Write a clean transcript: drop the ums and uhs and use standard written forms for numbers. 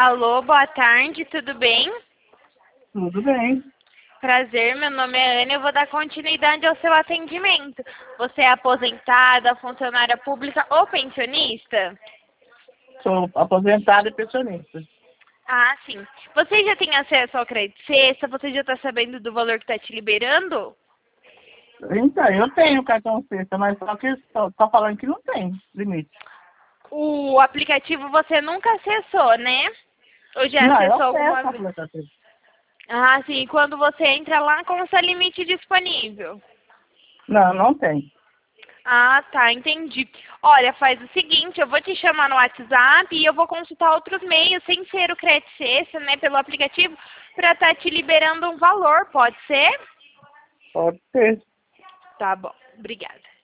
Alô, boa tarde, tudo bem? Tudo bem. Prazer, meu nome é Ana, eu vou dar continuidade ao seu atendimento. Você é aposentada, funcionária pública ou pensionista? Sou aposentado e pensionista. Ah, sim. Você já tem acesso ao crédito sexta? Você já está sabendo do valor que está te liberando? Então, eu tenho cartão sexta, mas só que tá falando que não tem limite. O aplicativo você nunca acessou, né? Ou já Não, eu acessou alguma acesso a vez? aplicativo. Ah, sim. Quando você entra lá, consta limite disponível. Não, não tem. Ah, tá, entendi. Olha, faz o seguinte, eu vou te chamar no WhatsApp e eu vou consultar outros meios, sem ser o Crédito Sexta, né, pelo aplicativo, para estar te liberando um valor, pode ser? Pode ser. Tá bom, obrigada.